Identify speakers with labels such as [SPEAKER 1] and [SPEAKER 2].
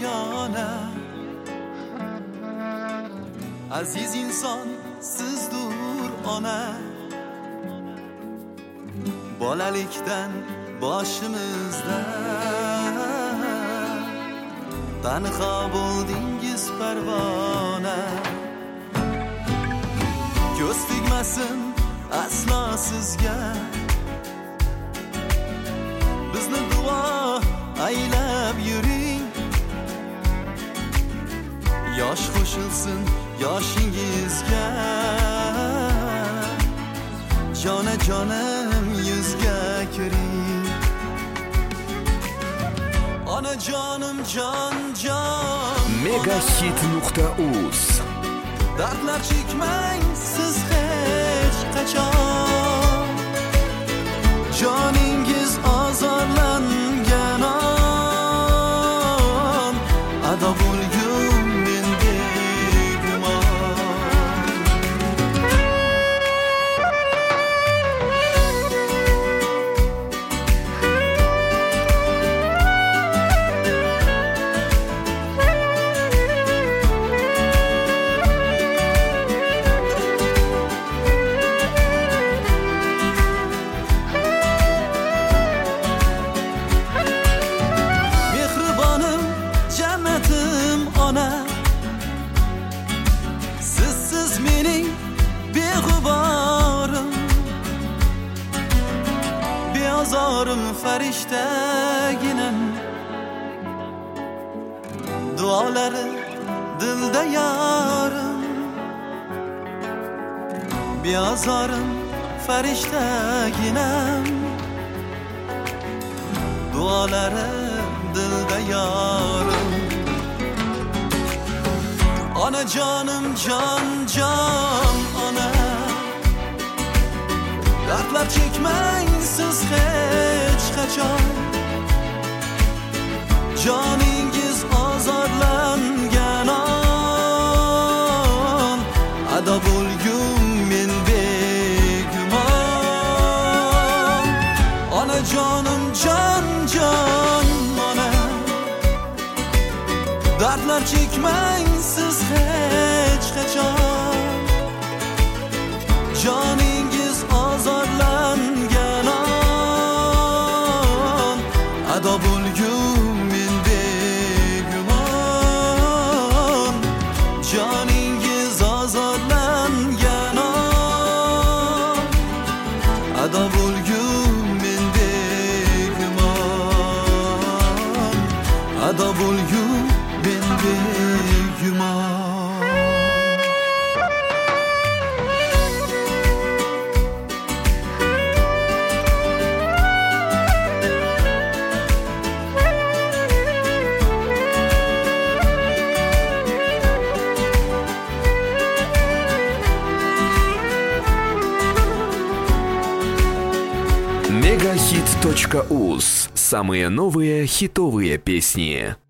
[SPEAKER 1] yagona aziz inson sizdur ona bolalikdan boshimizda tanho bo'ldingiz parvona ko'z tegmasin aslo sizga bizni duo aylab yuring yosh qo'shilsin yoshingizga jonajonim yuzga kiring onajonim jon
[SPEAKER 2] Megahit.uz
[SPEAKER 1] dardlar chekmang siz hech qachon joningiz ozorlangan on ado bo'lgum men begumon sizsiz mening beg'uborim beozorim farishtaginam duolari dilda yorim beozorim farishtaginam duolari dilda yorim onajonim jon ona dardlar chekmang siz hech qachon joningiz ozorlangan on ado bo'lgum men begumon onajonim jon ona dardlar chekmang siz hech qachon joningiz ozorlangan on ado bo'lgum men begumon joningiz ozorlangan on ado bo'lgum men begumon ado bo'lgum ben begumon
[SPEAKER 2] Megahit.uz. Самые новые хитовые песни.